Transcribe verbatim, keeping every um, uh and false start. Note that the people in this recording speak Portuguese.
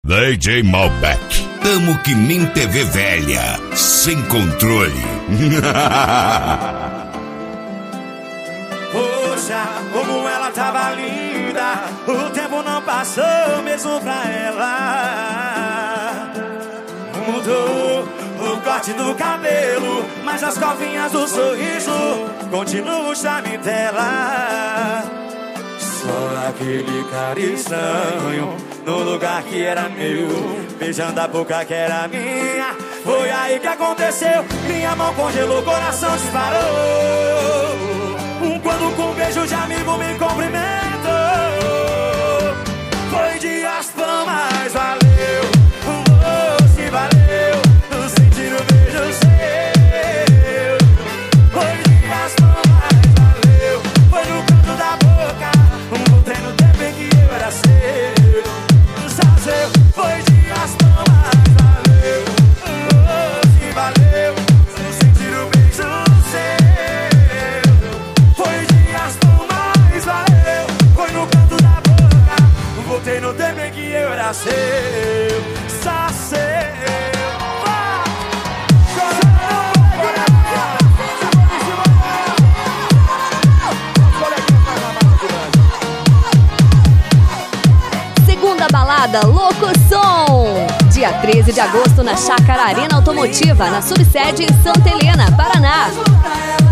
D J Malbec. Tamo que nem T V velha, sem controle. Poxa, como ela tava linda, o tempo não passou mesmo pra ela. Mudou o corte do cabelo, mas as covinhas do sorriso continuam o charme dela. Só aquele cara estranho no lugar que era meu, beijando a boca que era minha. Foi aí que aconteceu, minha mão congelou, o coração disparou. Quando com um beijo de amigo me cumprimentou. Foi dias pra mais, valeu, oh, se valeu, sentir o beijo seu. Foi dias pra mais, valeu, foi no canto da boca, voltei no tempo em que eu era seu. Seu, foi dias pra mais, valeu, oh, se valeu, sentir o beijo seu. Foi dias pra mais, valeu, foi no canto da boca, voltei no tempo em que eu era seu, só seu. Segunda balada Louco Som, dia treze de agosto na Chácara Arena Automotiva, na subsede em Santa Helena, Paraná.